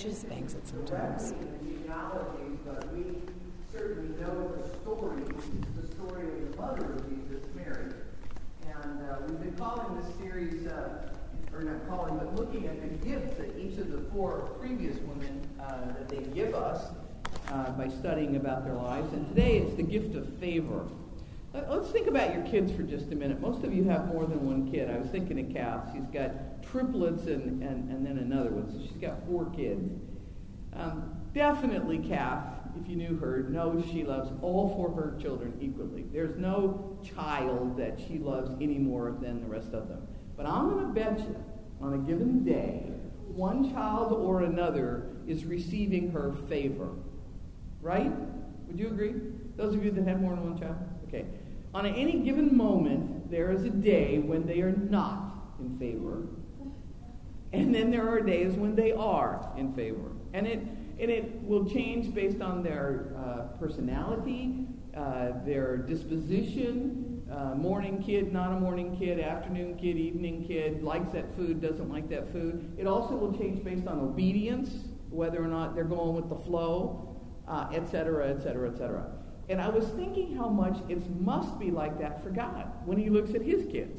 changes things sometimes. But we certainly know the story of the mother of Jesus, Mary. And we've been calling this series, or not calling, but looking at the gifts that each of the four previous women that they give us by studying about their lives. And today it's the gift of favor. Let's think about your kids for just a minute. Most of you have more than one kid. I was thinking of Kath. She's got triplets and then another one. So she's got 4 kids. Definitely Kath, if you knew her, knows she loves all 4 of her children equally. There's no child that she loves any more than the rest of them. But I'm going to bet you, on a given day, one child or another is receiving her favor. Right? Would you agree? Those of you that have more than one child? Okay. On any given moment, there is a day when they are not in favor. And then there are days when they are in favor. And it will change based on their personality, their disposition, morning kid, not a morning kid, afternoon kid, evening kid, likes that food, doesn't like that food. It also will change based on obedience, whether or not they're going with the flow, et cetera, et cetera, et cetera. And I was thinking how much it must be like that for God when he looks at his kids.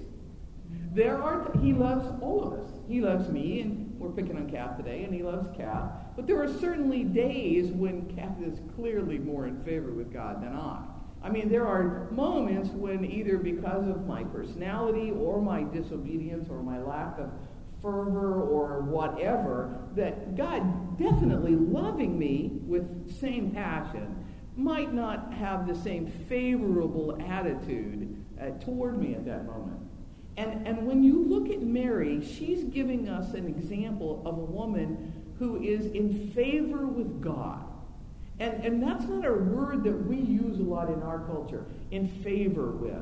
He loves all of us. He loves me, and we're picking on Kath today, and he loves Kath. But there are certainly days when Kath is clearly more in favor with God than I. I mean, there are moments when either because of my personality or my disobedience or my lack of fervor or whatever, that God definitely loving me with same passion might not have the same favorable attitude toward me at that moment. And when you look at Mary, she's giving us an example of a woman who is in favor with God. And that's not a word that we use a lot in our culture, in favor with.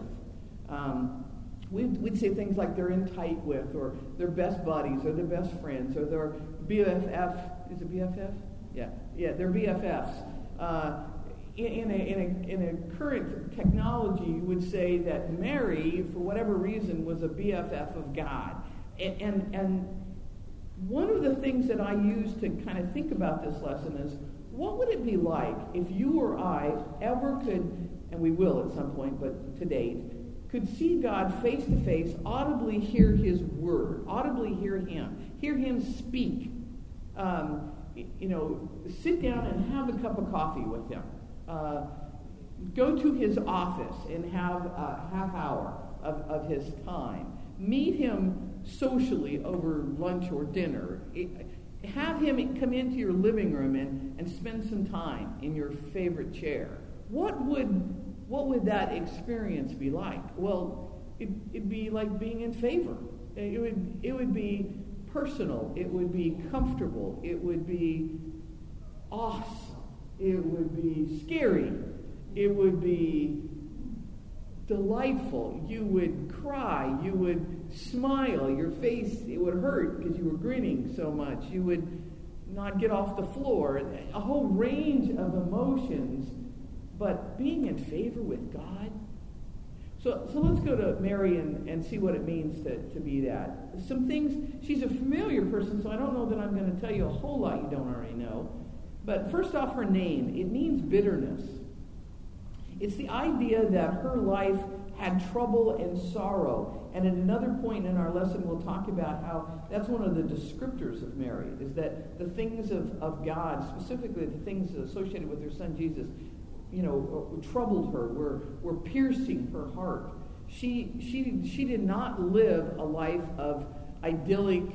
We'd say things like they're in tight with, or they're best buddies, or they're best friends, or they're BFF. Is it BFF? Yeah, they're BFFs. In a current technology, you would say that Mary, for whatever reason, was a BFF of God. And one of the things that I use to kind of think about this lesson is, what would it be like if you or I ever could, and we will at some point, but to date, could see God face to face, audibly hear his word, audibly hear him speak, sit down and have a cup of coffee with him. Go to his office and have a half hour of his time. Meet him socially over lunch or dinner. Have him come into your living room and spend some time in your favorite chair. What would that experience be like? Well, it'd be like being in favor. It would be personal. It would be comfortable. It would be awesome. It would be scary. It would be delightful. You would cry. You would smile. Your face, it would hurt because you were grinning so much. You would not get off the floor. A whole range of emotions, but being in favor with God. So let's go to Mary and see what it means to be that. Some things, she's a familiar person, so I don't know that I'm going to tell you a whole lot you don't already know. But first off, her name, it means bitterness. It's the idea that her life had trouble and sorrow. And at another point in our lesson, we'll talk about how that's one of the descriptors of Mary, is that the things of God, specifically the things associated with her son Jesus, troubled her, were piercing her heart. She did not live a life of idyllic,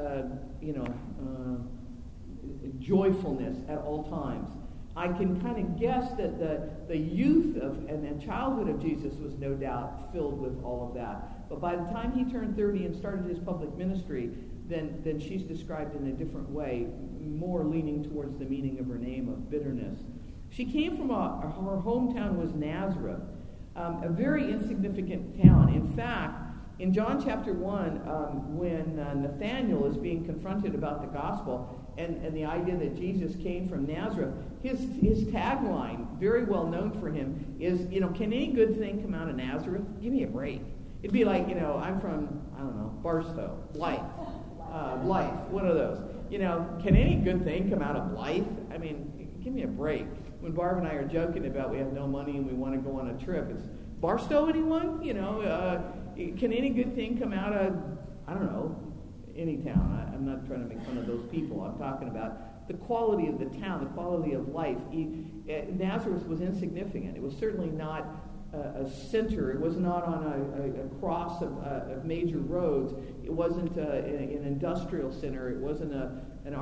joyfulness at all times. I can kind of guess that the youth and the childhood of Jesus was no doubt filled with all of that. But by the time he turned 30 and started his public ministry, then she's described in a different way, more leaning towards the meaning of her name of bitterness. She came from her hometown was Nazareth, a very insignificant town. In fact, in John chapter 1, when Nathanael is being confronted about the gospel and the idea that Jesus came from Nazareth, his tagline, very well known for him, is, can any good thing come out of Nazareth? Give me a break. It'd be like, I'm from, Barstow, Blythe, one of those. can any good thing come out of life? I mean, give me a break. When Barb and I are joking about we have no money and we want to go on a trip, it's Barstow, anyone? Can any good thing come out of, I don't know, any town? I'm not trying to make fun of those people. I'm talking about the quality of the town, the quality of life. Nazareth was insignificant. It was certainly not a center. It was not on a cross of major roads. It wasn't an industrial center. It wasn't an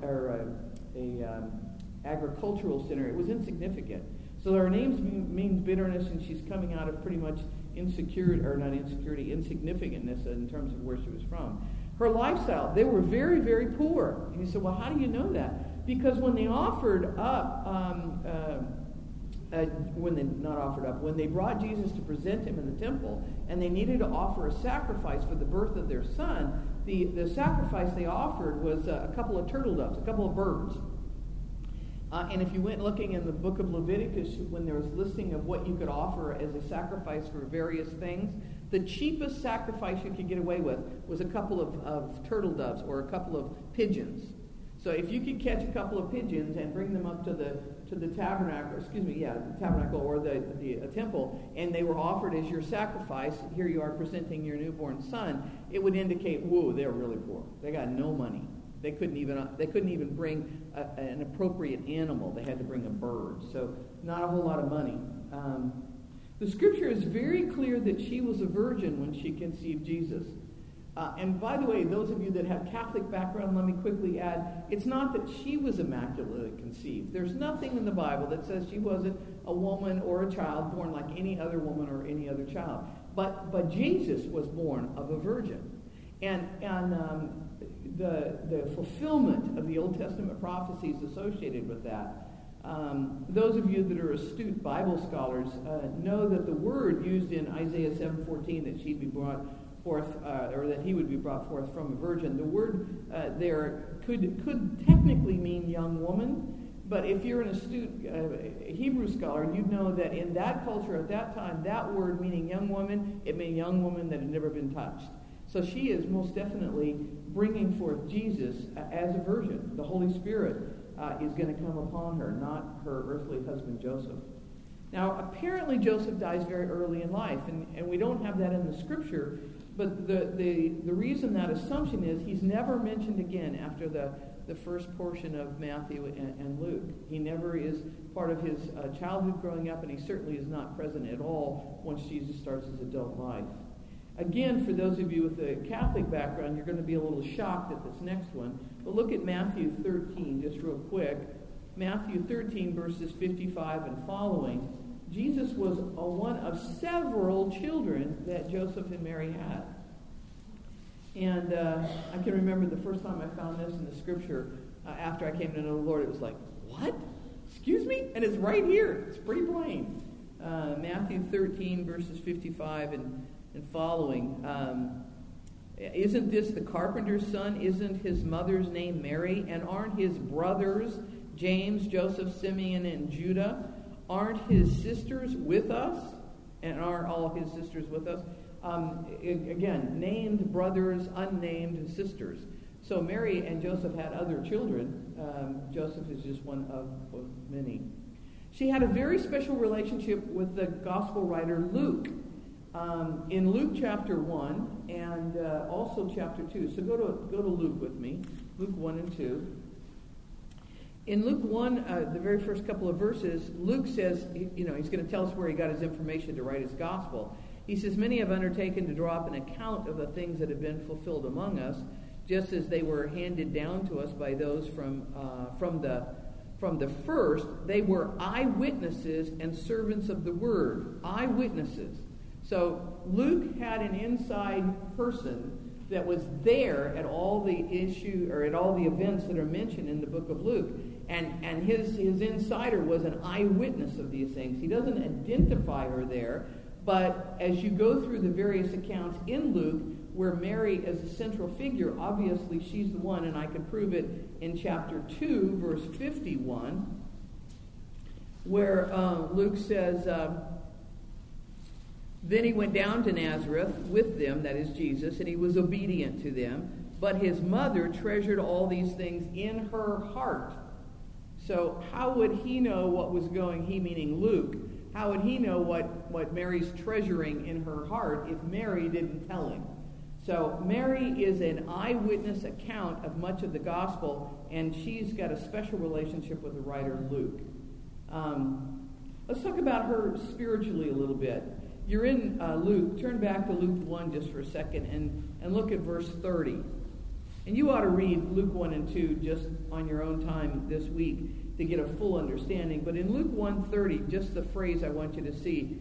agricultural center. It was insignificant. So her name means bitterness, and she's coming out of pretty much insignificantness in terms of where she was from. Her lifestyle, they were very, very poor. And you said, well, how do you know that? Because when they offered up, when they brought Jesus to present him in the temple, and they needed to offer a sacrifice for the birth of their son, the sacrifice they offered was a couple of turtle doves, a couple of birds. And if you went looking in the book of Leviticus, when there was listing of what you could offer as a sacrifice for various things, the cheapest sacrifice you could get away with was a couple of turtle doves or a couple of pigeons. So if you could catch a couple of pigeons and bring them up to the tabernacle, the tabernacle or the temple, and they were offered as your sacrifice, here you are presenting your newborn son, it would indicate, whoa, they're really poor. They got no money. They couldn't even bring an appropriate animal. They had to bring a bird. So not a whole lot of money. The scripture is very clear that she was a virgin when she conceived Jesus. And by the way, those of you that have Catholic background, let me quickly add, it's not that she was immaculately conceived. There's nothing in the Bible that says she wasn't a woman or a child born like any other woman or any other child. But Jesus was born of a virgin. And the fulfillment of the Old Testament prophecies associated with that. Those of you that are astute Bible scholars know that the word used in Isaiah 7:14 that she'd be brought forth, or that he would be brought forth from a virgin. The word there could technically mean young woman, but if you're an astute Hebrew scholar, you'd know that in that culture at that time, that word meaning young woman, it meant young woman that had never been touched. So she is most definitely bringing forth Jesus as a virgin. The Holy Spirit is going to come upon her, not her earthly husband Joseph. Now, apparently Joseph dies very early in life, and we don't have that in the scripture, but the reason that assumption is he's never mentioned again after the first portion of Matthew and Luke. He never is part of his childhood growing up, and he certainly is not present at all once Jesus starts his adult life. Again, for those of you with a Catholic background, you're going to be a little shocked at this next one. But look at Matthew 13, just real quick. Matthew 13, verses 55 and following. Jesus was one of several children that Joseph and Mary had. And I can remember the first time I found this in the scripture after I came to know the Lord. It was like, what? Excuse me? And it's right here. It's pretty plain. Matthew 13, verses 55 and following. Isn't this the carpenter's son? Isn't his mother's name Mary? And aren't his brothers James, Joseph, Simeon, and Judah? Aren't his sisters with us? And aren't all his sisters with us? Again, named brothers, unnamed sisters. So Mary and Joseph had other children. Joseph is just one of many. She had a very special relationship with the gospel writer Luke. In Luke chapter 1 and also chapter 2. So go to Luke with me. Luke 1 and 2. In Luke 1, the very first couple of verses, Luke says, he's going to tell us where he got his information to write his gospel. He says, many have undertaken to draw up an account of the things that have been fulfilled among us, just as they were handed down to us by those from the first. They were eyewitnesses and servants of the word. Eyewitnesses. So Luke had an inside person that was there at all the events that are mentioned in the book of Luke. And his insider was an eyewitness of these things. He doesn't identify her there, but as you go through the various accounts in Luke, where Mary is a central figure, obviously she's the one, and I can prove it in chapter 2, verse 51, where Luke says, then he went down to Nazareth with them, that is Jesus, and he was obedient to them. but his mother treasured all these things in her heart. So how would he know what was going, he meaning Luke, how would he know what Mary's treasuring in her heart if Mary didn't tell him? So Mary is an eyewitness account of much of the gospel, and she's got a special relationship with the writer Luke. Let's talk about her spiritually a little bit. You're in Luke. Turn back to Luke 1 just for a second and look at verse 30. And you ought to read Luke 1 and 2 just on your own time this week to get a full understanding. But in Luke 1:30, just the phrase I want you to see.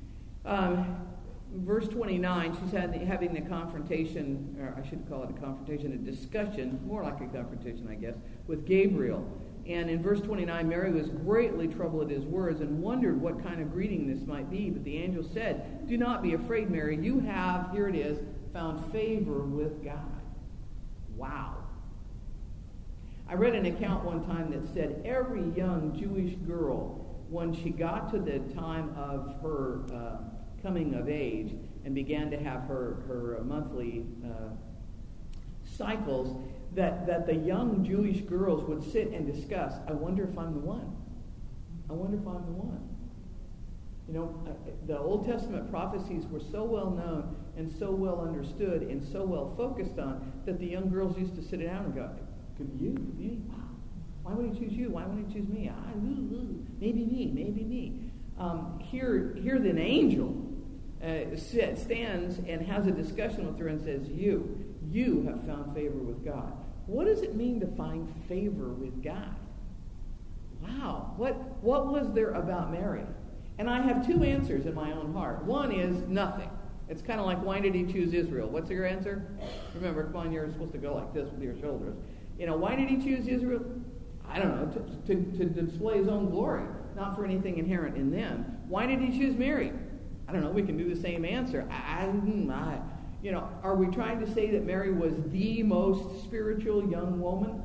Verse 29, she's having the confrontation, or I should call it a confrontation, a discussion, more like a confrontation, I guess, with Gabriel. And in verse 29, Mary was greatly troubled at his words and wondered what kind of greeting this might be. But the angel said, "Do not be afraid, Mary. You have," here it is, "found favor with God." Wow. I read an account one time that said every young Jewish girl, when she got to the time of her coming of age and began to have her monthly cycles, that the young Jewish girls would sit and discuss, I wonder if I'm the one. I wonder if I'm the one. You know, the Old Testament prophecies were so well known and so well understood and so well focused on that the young girls used to sit down and go, could be you, could be me. Wow. Why would he choose you? Why would he choose me? Maybe me, maybe me. Here an angel stands and has a discussion with her and says, you have found favor with God. What does it mean to find favor with God? Wow. What was there about Mary? And I have two answers in my own heart. One is nothing. It's kind of like, why did he choose Israel? What's your answer? Remember, come on, you're supposed to go like this with your shoulders. You know, why did he choose Israel? I don't know, to display his own glory, not for anything inherent in them. Why did he choose Mary? I don't know, we can do the same answer. You know, are we trying to say that Mary was the most spiritual young woman?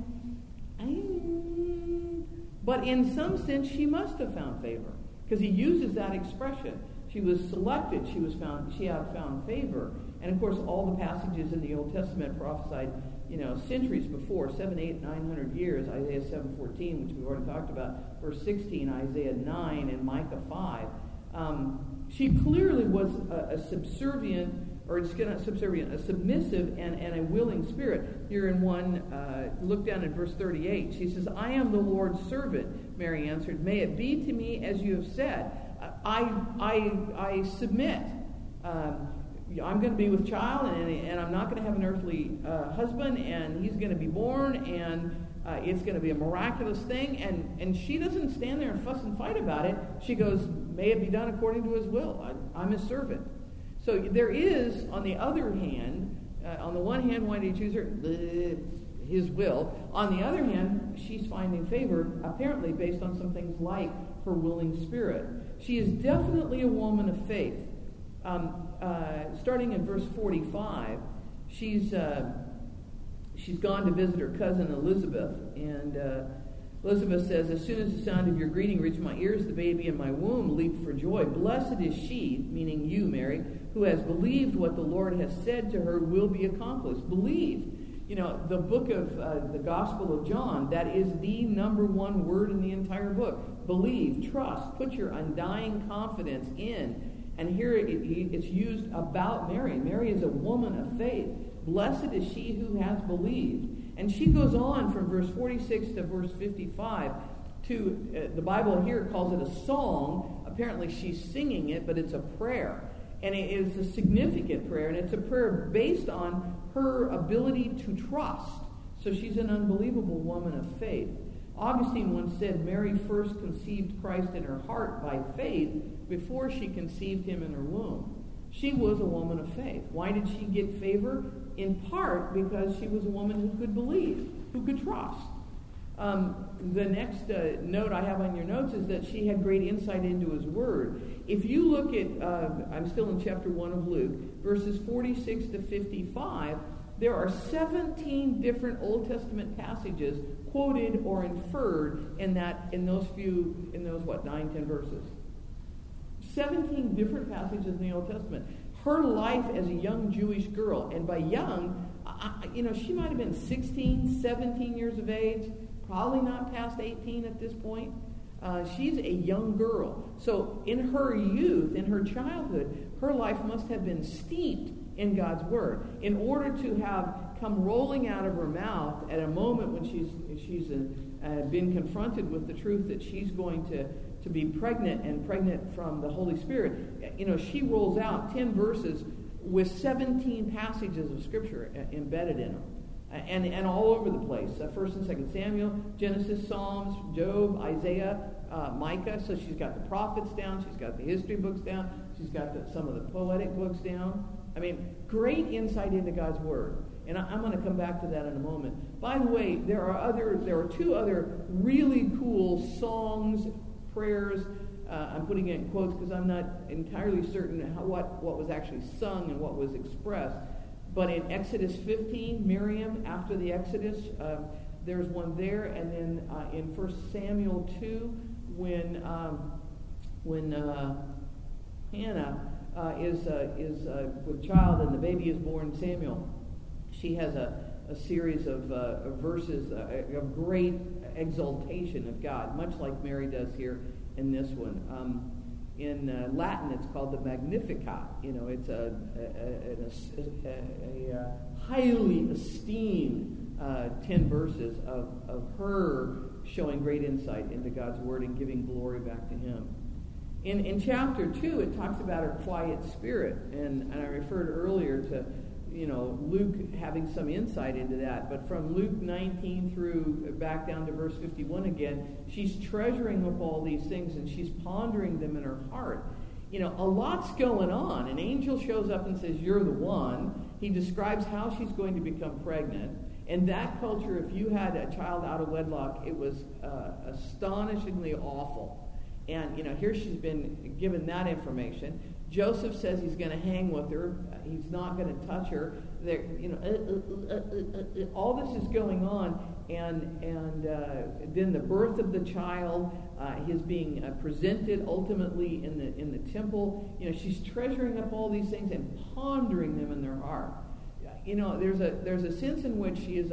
But in some sense, she must have found favor, because he uses that expression. She was selected. She had found favor. And of course, all the passages in the Old Testament prophesied, you know, centuries before, 700, 800, 900 years. Isaiah 7:14, which we've already talked about. Verse 16, Isaiah 9, and Micah 5. She clearly was a subservient, or not subservient, a submissive and a willing spirit. Here in look down at verse 38. She says, I am the Lord's servant, Mary answered. May it be to me as you have said. I submit. I'm going to be with child, and I'm not going to have an earthly husband, and he's going to be born, and it's going to be a miraculous thing. And she doesn't stand there and fuss and fight about it. She goes, may it be done according to his will. I'm his servant. So there is, on the other hand, on the one hand, why did he choose her? His will. On the other hand, she's finding favor, apparently based on some things like her willing spirit. She is definitely a woman of faith. Starting in verse 45, she's gone to visit her cousin Elizabeth, and Elizabeth says, as soon as the sound of your greeting reached my ears, the baby in my womb leaped for joy. Blessed is she, meaning you, Mary, who has believed what the Lord has said to her will be accomplished. Believe. You know, the book of the Gospel of John, that is the number one word in the entire book. Believe, trust, put your undying confidence in. And here it's used about Mary. Mary is a woman of faith. Blessed is she who has believed. And she goes on from verse 46 to verse 55 to, the Bible here calls it a song. Apparently she's singing it, but it's a prayer. And it is a significant prayer, and it's a prayer based on her ability to trust. So she's an unbelievable woman of faith. Augustine once said, Mary first conceived Christ in her heart by faith before she conceived him in her womb. She was a woman of faith. Why did she get favor? In part because she was a woman who could believe, who could trust. The next note I have on your notes is that she had great insight into his word. If you look at, I'm still in chapter 1 of Luke, verses 46 to 55, there are 17 different Old Testament passages quoted or inferred in those 9, 10 verses. 17 different passages in the Old Testament. Her life as a young Jewish girl, and by young, She might have been 16, 17 years of age, probably not past 18 at this point. She's a young girl. So in her youth, in her childhood, her life must have been steeped in God's Word in order to have come rolling out of her mouth at a moment when she's been confronted with the truth that she's going to be pregnant, and pregnant from the Holy Spirit. She rolls out 10 verses with 17 passages of Scripture embedded in them. And all over the place. 1st and 2nd Samuel, Genesis, Psalms, Job, Isaiah, Micah. So she's got the prophets down. She's got the history books down. She's got some of the poetic books down. I mean, great insight into God's Word. And I'm going to come back to that in a moment. By the way, there are two other really cool songs, prayers. I'm putting it in quotes because I'm not entirely certain what was actually sung and what was expressed. But in Exodus 15, Miriam, after the Exodus, there's one there. And then in 1 Samuel 2, when Hannah is with child and the baby is born, Samuel, she has a series of verses of great exaltation of God, much like Mary does here in this one. In Latin, it's called the Magnificat. It's a highly esteemed 10 verses of her showing great insight into God's Word and giving glory back to Him. In chapter 2, it talks about her quiet spirit, and I referred earlier to Luke having some insight into that. But from Luke 19 through back down to verse 51 again, she's treasuring up all these things and she's pondering them in her heart. A lot's going on. An angel shows up and says, "You're the one." He describes how she's going to become pregnant. In that culture, if you had a child out of wedlock, it was astonishingly awful. And, here she's been given that information. Joseph says he's going to hang with her. He's not going to touch her. All this is going on, and then the birth of the child, his being presented ultimately in the temple. She's treasuring up all these things and pondering them in their heart. There's a sense in which she is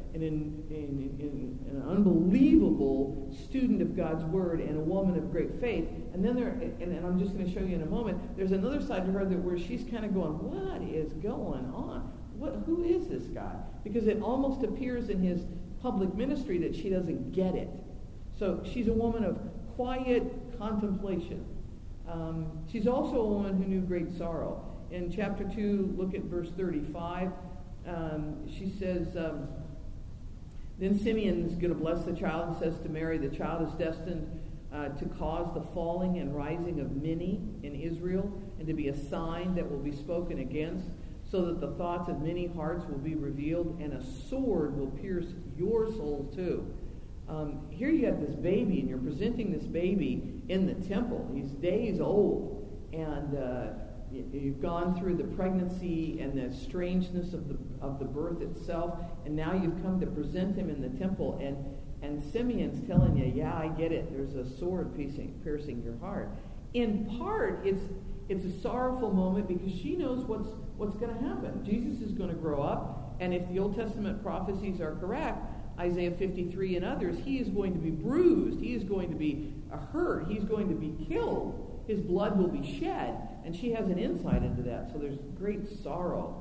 an unbelievable student of God's Word and a woman of great faith. And then and I'm just going to show you in a moment, there's another side to her where she's kind of going, what is going on? Who is this guy? Because it almost appears in his public ministry that she doesn't get it. So she's a woman of quiet contemplation. She's also a woman who knew great sorrow. In chapter 2, look at verse 35. She says, then Simeon is going to bless the child and says to Mary, the child is destined to cause the falling and rising of many in Israel, and to be a sign that will be spoken against, so that the thoughts of many hearts will be revealed, and a sword will pierce your soul too. Here you have this baby, and you're presenting this baby in the temple. He's days old, and you've gone through the pregnancy and the strangeness of the birth itself, and now you've come to present him in the temple, and Simeon's telling you, yeah, I get it. There's a sword piercing your heart. In part, it's a sorrowful moment because she knows what's going to happen. Jesus is going to grow up, and if the Old Testament prophecies are correct, Isaiah 53 and others, he is going to be bruised. He is going to be hurt. He's going to be killed. His blood will be shed. And she has an insight into that. So there's great sorrow.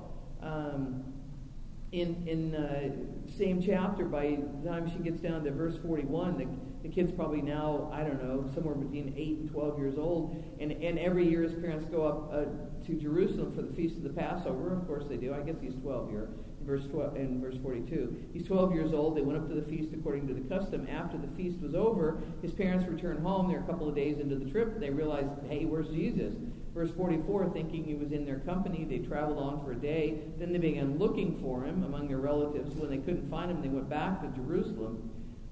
In same chapter, by the time she gets down to verse 41, the kid's probably now, I don't know, somewhere between 8 and 12 years old. And every year his parents go up to Jerusalem for the Feast of the Passover. Of course they do. I guess he's 12 here. In verse 42. He's 12 years old. They went up to the feast according to the custom. After the feast was over, his parents returned home. They're a couple of days into the trip. They realized, hey, where's Jesus? Verse 44, thinking he was in their company, they traveled on for a day. Then they began looking for him among their relatives. When they couldn't find him, they went back to Jerusalem.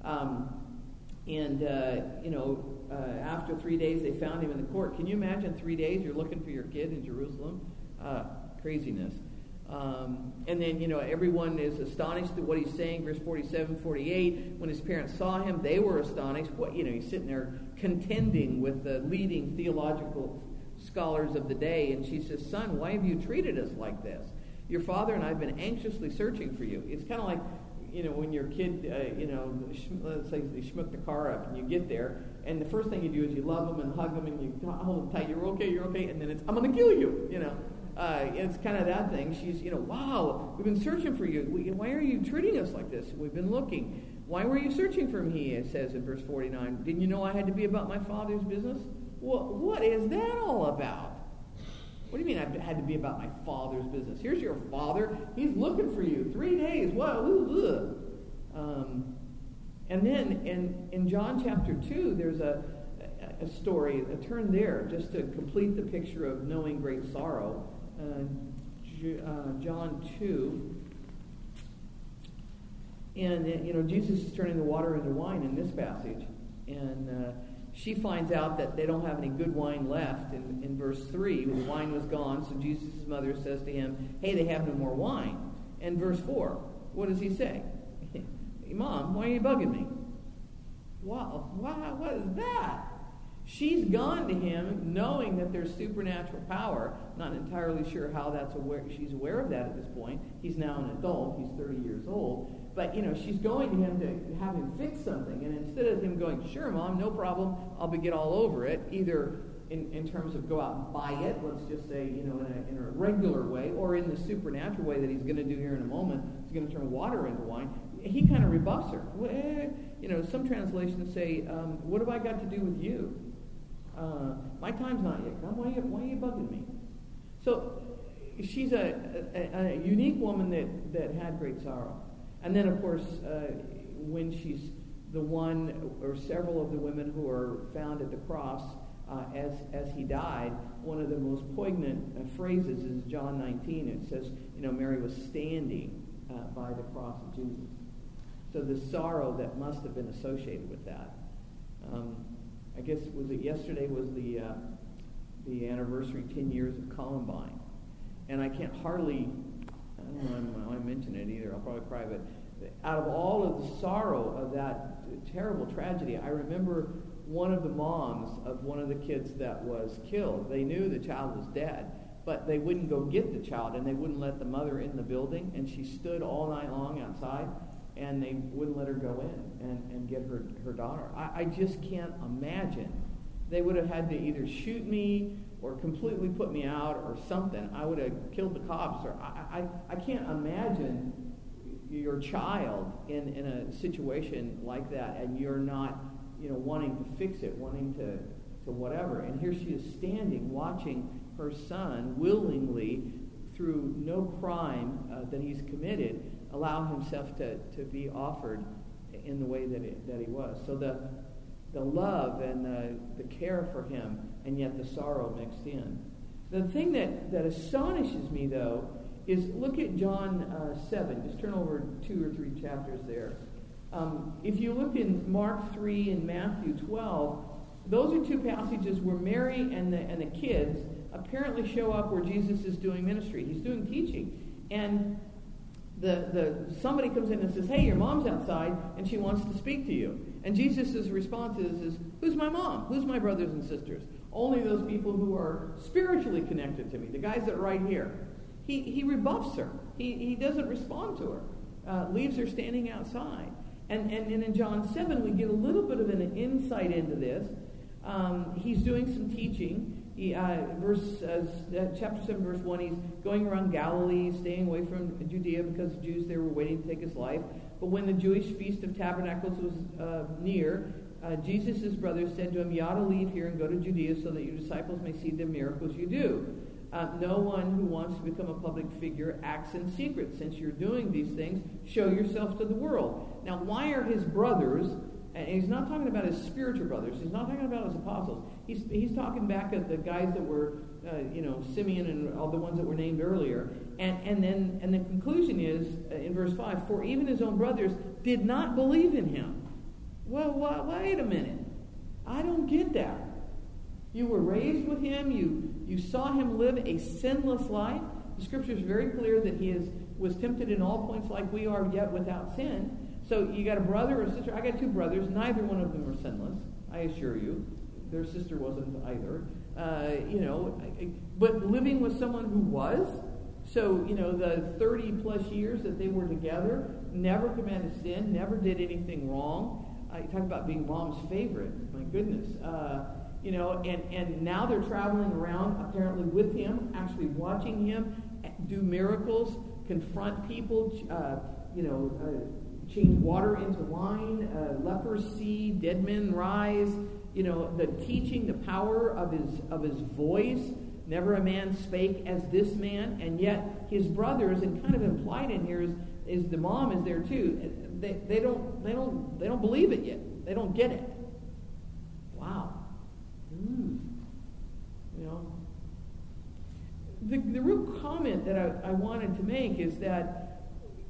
After 3 days, they found him in the court. Can you imagine 3 days you're looking for your kid in Jerusalem? Craziness. And then, everyone is astonished at what he's saying. Verse 47, 48, when his parents saw him, they were astonished. He's sitting there contending with the leading theological scholars of the day. And she says, son, why have you treated us like this? Your father and I have been anxiously searching for you. It's kind of like, when your kid, let's say they schmuck the car up and you get there, and the first thing you do is you love them and hug them and you hold them tight. You're okay, and then it's, I'm going to kill you, It's kind of that thing. She's, wow, we've been searching for you. Why are you treating us like this? We've been looking. Why were you searching for me, he says in verse 49. Didn't you know I had to be about my father's business? Well, what is that all about? What do you mean I had to be about my father's business? Here's your father. He's looking for you. 3 days. Wow. And then in John chapter 2, there's a story, a turn there, just to complete the picture of knowing great sorrow. John 2. And, Jesus is turning the water into wine in this passage. And she finds out that they don't have any good wine left in verse 3. The wine was gone, so Jesus' mother says to him, hey, they have no more wine. And verse 4, what does he say? Hey, Mom, why are you bugging me? Wow, what is that? She's gone to him knowing that there's supernatural power. Not entirely sure how she's aware of that at this point. He's now an adult. He's 30 years old. But, she's going to him to have him fix something. And instead of him going, sure, Mom, no problem, I'll get all over it, either in terms of go out and buy it, let's just say, in a regular way, or in the supernatural way that he's going to do here in a moment, he's going to turn water into wine, he kind of rebuffs her. Some translations say, what have I got to do with you? My time's not yet come. Why are you bugging me? So she's a unique woman that had great sorrow. And then, of course, when she's the one or several of the women who are found at the cross as he died, one of the most poignant phrases is John 19. It says, Mary was standing by the cross of Jesus. So the sorrow that must have been associated with that. I guess, was it yesterday was the anniversary, 10 years of Columbine. And I can't hardly... I don't know why I mention it either. I'll probably cry. But out of all of the sorrow of that terrible tragedy, I remember one of the moms of one of the kids that was killed. They knew the child was dead, but they wouldn't go get the child, and they wouldn't let the mother in the building. And she stood all night long outside, and they wouldn't let her go in and get her daughter. I just can't imagine. They would have had to either shoot me or completely put me out or something. I would have killed the cops. Or I can't imagine your child in a situation like that, and you're not, wanting to fix it, wanting to whatever. And here she is standing, watching her son willingly, through no crime that he's committed, allow himself to be offered in the way that he was. So the love and the care for him, and yet the sorrow mixed in. The thing that astonishes me, though, is look at John 7. Just turn over 2 or 3 chapters there. If you look in Mark 3 and Matthew 12, those are 2 passages where Mary and the kids apparently show up where Jesus is doing ministry. He's doing teaching. And somebody comes in and says, hey, your mom's outside, and she wants to speak to you. And Jesus' response is, who's my mom? Who's my brothers and sisters? Only those people who are spiritually connected to me, the guys that are right here. He rebuffs her. He doesn't respond to her. Leaves her standing outside. And in John 7, we get a little bit of an insight into this. He's doing some teaching. Chapter 7, verse 1, he's going around Galilee, staying away from Judea because the Jews there were waiting to take his life. But when the Jewish Feast of Tabernacles was near, Jesus' brothers said to him, you ought to leave here and go to Judea so that your disciples may see the miracles you do. No one who wants to become a public figure acts in secret. Since you're doing these things, show yourself to the world. Now, why are his brothers, and he's not talking about his spiritual brothers, he's not talking about his apostles, he's talking back at the guys that were, Simeon and all the ones that were named earlier. And the conclusion is, in verse 5, for even his own brothers did not believe in him. Well, wait a minute. I don't get that. You were raised with him. You saw him live a sinless life. The scripture is very clear that he was tempted in all points like we are, yet without sin. So you got a brother or a sister. I got 2 brothers. Neither one of them are sinless, I assure you. Their sister wasn't either. But living with someone who was So, the 30 plus years that they were together, never committed sin, never did anything wrong. You talk about being mom's favorite. My goodness. And now they're traveling around apparently with him, actually watching him do miracles, confront people, change water into wine, lepers see, dead men rise, the teaching, the power of his voice. Never a man spake as this man, and yet his brothers, and kind of implied in here is the mom is there too. They don't believe it yet. They don't get it. Wow. The real comment that I wanted to make is that,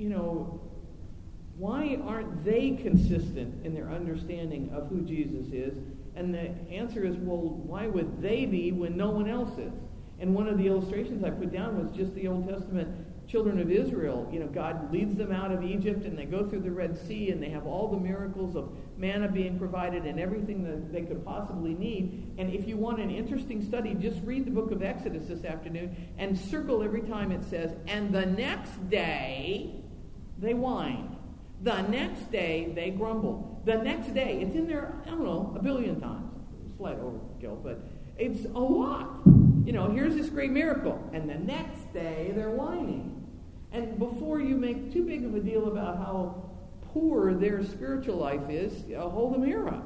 why aren't they consistent in their understanding of who Jesus is? And the answer is, well, why would they be when no one else is? And one of the illustrations I put down was just the Old Testament children of Israel. God leads them out of Egypt, and they go through the Red Sea, and they have all the miracles of manna being provided and everything that they could possibly need. And if you want an interesting study, just read the book of Exodus this afternoon and circle every time it says, and the next day they whined. The next day they grumbled. The next day, it's in there, I don't know, a billion times. Slight overkill, but it's a lot. Here's this great miracle, and the next day they're whining. And before you make too big of a deal about how poor their spiritual life is, hold a mirror up.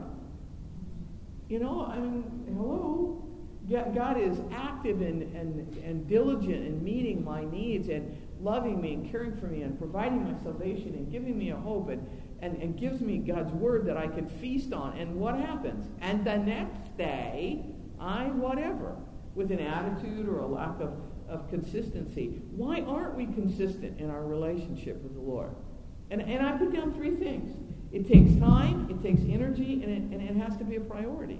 Hello. God is active and diligent in meeting my needs and loving me and caring for me and providing my salvation and giving me a hope and gives me God's word that I can feast on. And what happens? And the next day, whatever, with an attitude or a lack of consistency. Why aren't we consistent in our relationship with the Lord? And I put down three things. It takes time, it takes energy, and it has to be a priority.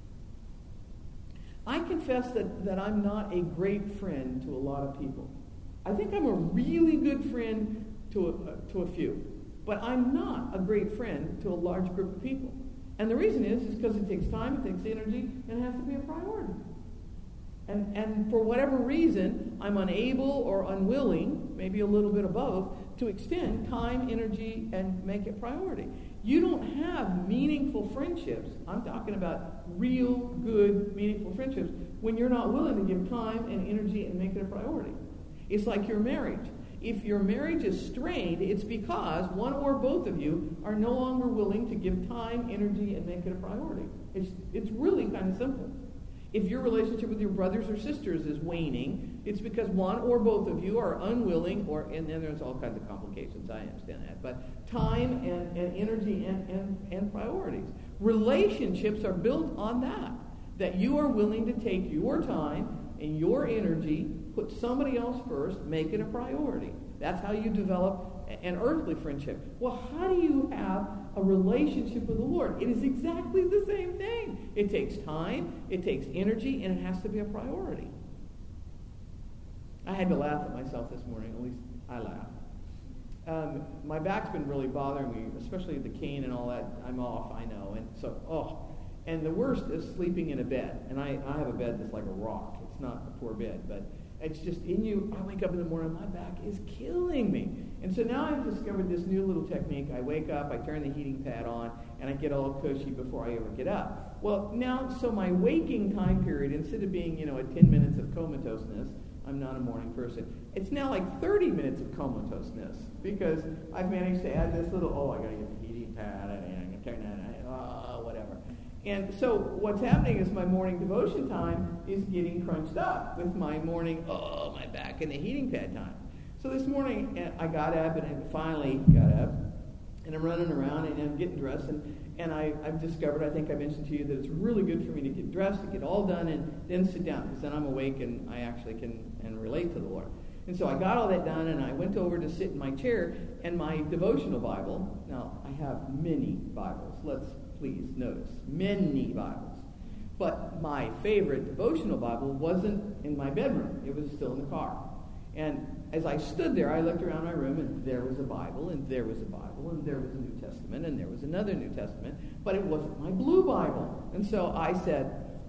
I confess that I'm not a great friend to a lot of people. I think I'm a really good friend to a few, but I'm not a great friend to a large group of people. And the reason is because it takes time, it takes energy, and it has to be a priority. And for whatever reason, I'm unable or unwilling, maybe a little bit of both, to extend time, energy, and make it priority. You don't have meaningful friendships. I'm talking about real, good, meaningful friendships when you're not willing to give time and energy and make it a priority. It's like your marriage. If your marriage is strained, it's because one or both of you are no longer willing to give time, energy, and make it a priority. It's really kind of simple. If your relationship with your brothers or sisters is waning, it's because one or both of you are unwilling, and then there's all kinds of complications, I understand that, but time and energy and priorities. Relationships are built on that you are willing to take your time and your energy, put somebody else first, make it a priority. That's how you develop an earthly friendship. Well, how do you have a relationship with the Lord? It is exactly the same thing. It takes time, it takes energy, and it has to be a priority. I had to laugh at myself this morning. At least I laughed. My back's been really bothering me, especially the cane and all that. I'm off, I know. And so, and the worst is sleeping in a bed. And I have a bed that's like a rock. It's not a poor bed, but it's just in you. I wake up in the morning, my back is killing me. And so now I've discovered this new little technique. I wake up, I turn the heating pad on, and I get all cushy before I ever get up. Well, now, so my waking time period, instead of being, at 10 minutes of comatoseness, I'm not a morning person, it's now like 30 minutes of comatoseness because I've managed to add this little, I got to get the heating pad, and I'm going to turn that on, whatever. And so what's happening is my morning devotion time is getting crunched up with my morning, my back in the heating pad time. So this morning I got up, and I finally got up, and I'm running around, and I'm getting dressed, and I've discovered, I think I mentioned to you, that it's really good for me to get dressed, to get all done, and then sit down, because then I'm awake, and I actually can relate to the Lord. And so I got all that done, and I went over to sit in my chair, and my devotional Bible, now I have many Bibles, let's please notice, many Bibles. But my favorite devotional Bible wasn't in my bedroom. It was still in the car. And as I stood there, I looked around my room, and there was a Bible, and there was a Bible, and there was a New Testament, and there was another New Testament, but it wasn't my blue Bible. And so I said,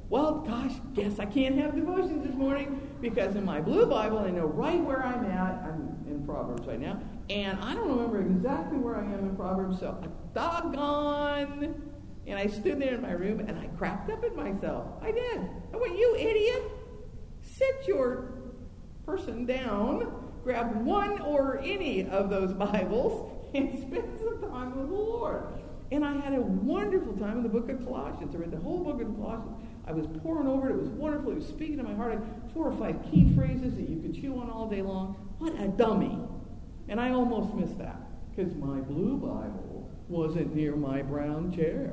Well, gosh, guess I can't have devotions this morning because in my blue Bible, I know right where I'm at. I'm in Proverbs right now. And I don't remember exactly where I am in Proverbs, so doggone. And I stood there in my room and I cracked up at myself. I did. I went, you idiot. Sit your person down, grab one or any of those Bibles, and spend some time with the Lord. And I had a wonderful time in the book of Colossians. I read the whole book of Colossians. I was poring over it. It was wonderful. It was speaking to my heart. 4 or 5 key phrases that you could chew on all day long. What a dummy. And I almost missed that because my blue Bible wasn't near my brown chair.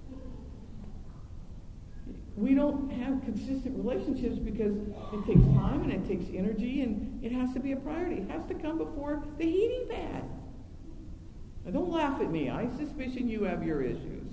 We don't have consistent relationships because it takes time and it takes energy and it has to be a priority. It has to come before the heating pad. Now don't laugh at me. I suspicion you have your issues.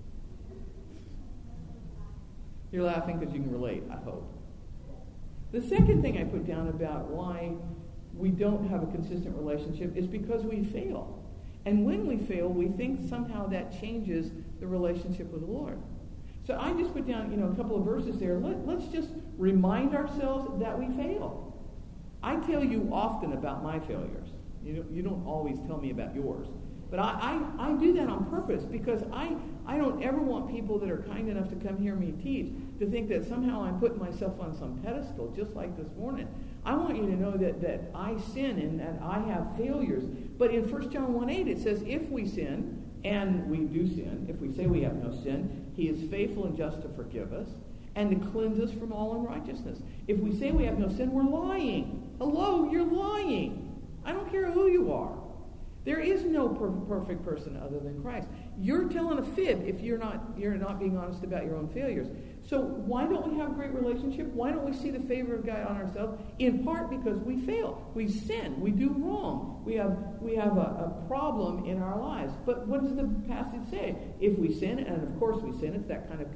You're laughing because you can relate, I hope. The second thing I put down about why we don't have a consistent relationship is because we fail. And when we fail, we think somehow that changes the relationship with the Lord. So I just put down, a couple of verses there. Let's just remind ourselves that we fail. I tell you often about my failures. You don't always tell me about yours. But I do that on purpose because I don't ever want people that are kind enough to come hear me teach to think that somehow I'm putting myself on some pedestal, just like this morning. I want you to know that I sin and that I have failures. But in 1 John 1:8 it says, if we sin, and we do sin, if we say we have no sin, he is faithful and just to forgive us and to cleanse us from all unrighteousness. If we say we have no sin, we're lying. Hello, you're lying. I don't care who you are. There is no perfect person other than Christ. You're telling a fib if you're not being honest about your own failures. So why don't we have a great relationship? Why don't we see the favor of God on ourselves? In part because we fail. We sin. We do wrong. We have a problem in our lives. But what does the passage say? If we sin, and of course we sin, it's that kind of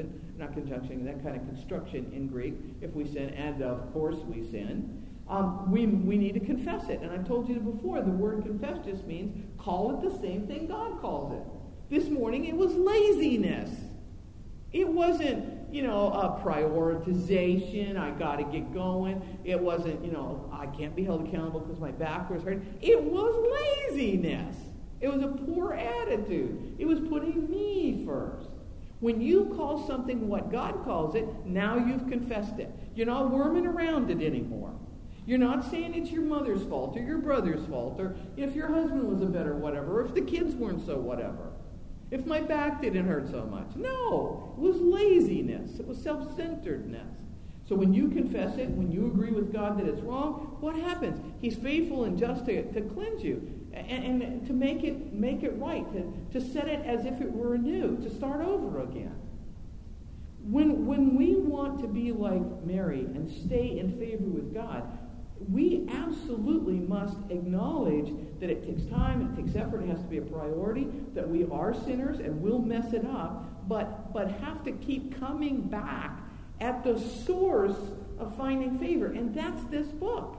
that kind of construction in Greek. If we sin, and of course we sin. We need to confess it. And I've told you before, the word confess just means call it the same thing God calls it. This morning it was laziness. It wasn't, a prioritization, I got to get going. It wasn't, I can't be held accountable because my back was hurting. It was laziness. It was a poor attitude. It was putting me first. When you call something what God calls it, now you've confessed it. You're not worming around it anymore. You're not saying it's your mother's fault or your brother's fault or if your husband was a better whatever or if the kids weren't so whatever. If my back didn't hurt so much. No, it was laziness. It was self-centeredness. So when you confess it, when you agree with God that it's wrong, what happens? He's faithful and just to cleanse you and to make it right, to set it as if it were new, to start over again. When we want to be like Mary and stay in favor with God, we absolutely must acknowledge that it takes time, it takes effort, it has to be a priority, that we are sinners and will mess it up, but have to keep coming back at the source of finding favor, and that's this book.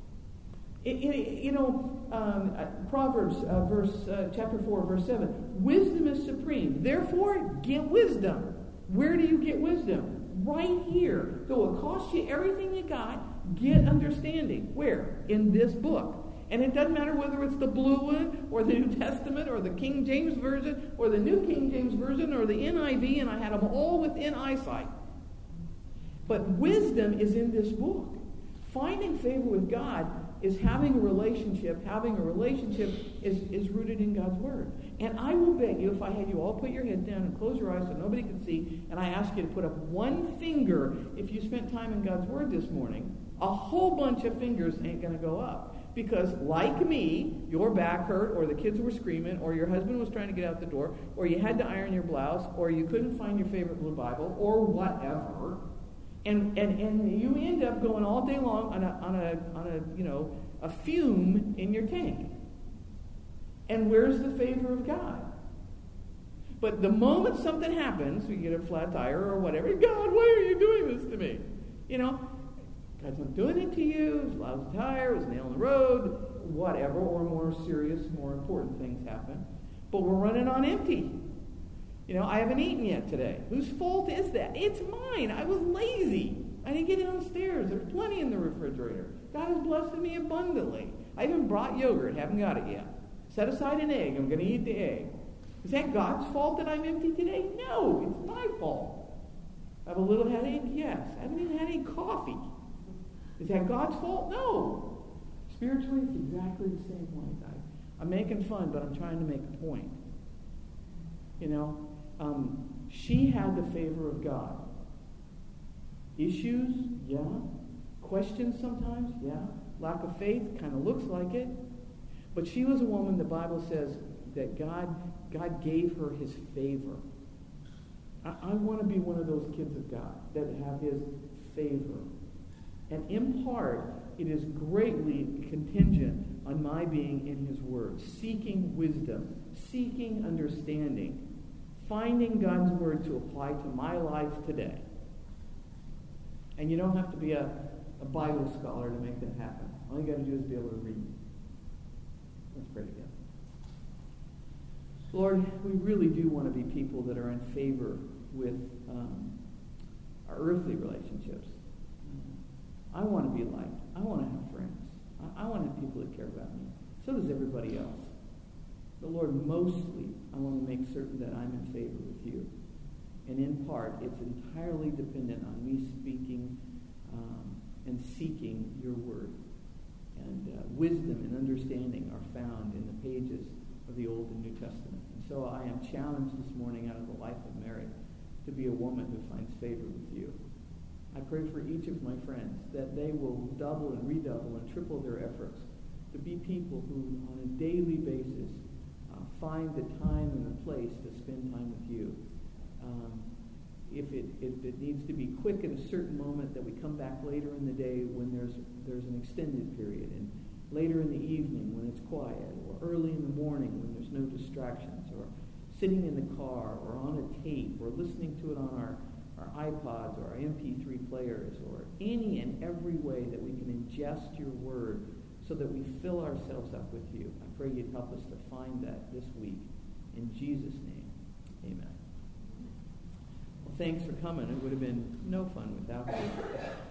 Proverbs chapter 4, verse 7, wisdom is supreme, therefore get wisdom. Where do you get wisdom? Right here. Though it costs you everything you got, get understanding. Where? In this book. And it doesn't matter whether it's the blue one, or the New Testament, or the King James Version, or the New King James Version, or the NIV, and I had them all within eyesight. But wisdom is in this book. Finding favor with God is having a relationship. Having a relationship is rooted in God's Word. And I will beg you, if I had you all put your head down and close your eyes so nobody can see, and I ask you to put up one finger if you spent time in God's Word this morning, a whole bunch of fingers ain't going to go up. Because like me, your back hurt, or the kids were screaming, or your husband was trying to get out the door, or you had to iron your blouse, or you couldn't find your favorite blue Bible, or whatever. And you end up going all day long on a fume in your tank. And where's the favor of God? But the moment something happens, you get a flat tire or whatever, God, why are you doing this to me? God's not doing it to you. It was a lousy tire, it was a nail in the road, whatever, or more serious, more important things happen. But we're running on empty. I haven't eaten yet today. Whose fault is that? It's mine. I was lazy. I didn't get downstairs. There's plenty in the refrigerator. God has blessed me abundantly. I even brought yogurt. Haven't got it yet. Set aside an egg. I'm going to eat the egg. Is that God's fault that I'm empty today? No, it's my fault. I have a little headache? Yes. I haven't even had any coffee. Is that God's fault? No. Spiritually, it's exactly the same way, guys. I'm making fun, but I'm trying to make a point. She had the favor of God. Issues? Yeah. Questions sometimes? Yeah. Lack of faith? Kind of looks like it. But she was a woman, the Bible says, that God gave her his favor. I want to be one of those kids of God that have his favor. And in part, it is greatly contingent on my being in his word, seeking wisdom, seeking understanding, finding God's word to apply to my life today. And you don't have to be a Bible scholar to make that happen. All you got to do is be able to read. Let's pray together. Lord, we really do want to be people that are in favor with our earthly relationships. I want to be liked. I want to have friends. I want to have people that care about me. So does everybody else. But Lord, mostly I want to make certain that I'm in favor with you. And in part, it's entirely dependent on me speaking and seeking your word. And wisdom and understanding are found in the pages of the Old and New Testament. And so I am challenged this morning out of the life of Mary to be a woman who finds favor with you. I pray for each of my friends that they will double and redouble and triple their efforts to be people who on a daily basis find the time and the place to spend time with you. If it needs to be quick at a certain moment, that we come back later in the day when there's an extended period, and later in the evening when it's quiet, or early in the morning when there's no distractions, or sitting in the car, or on a tape, or listening to it on our iPods or our MP3 players, or any and every way that we can ingest your word so that we fill ourselves up with you. I pray you'd help us to find that this week. In Jesus' name, amen. Well, thanks for coming. It would have been no fun without you.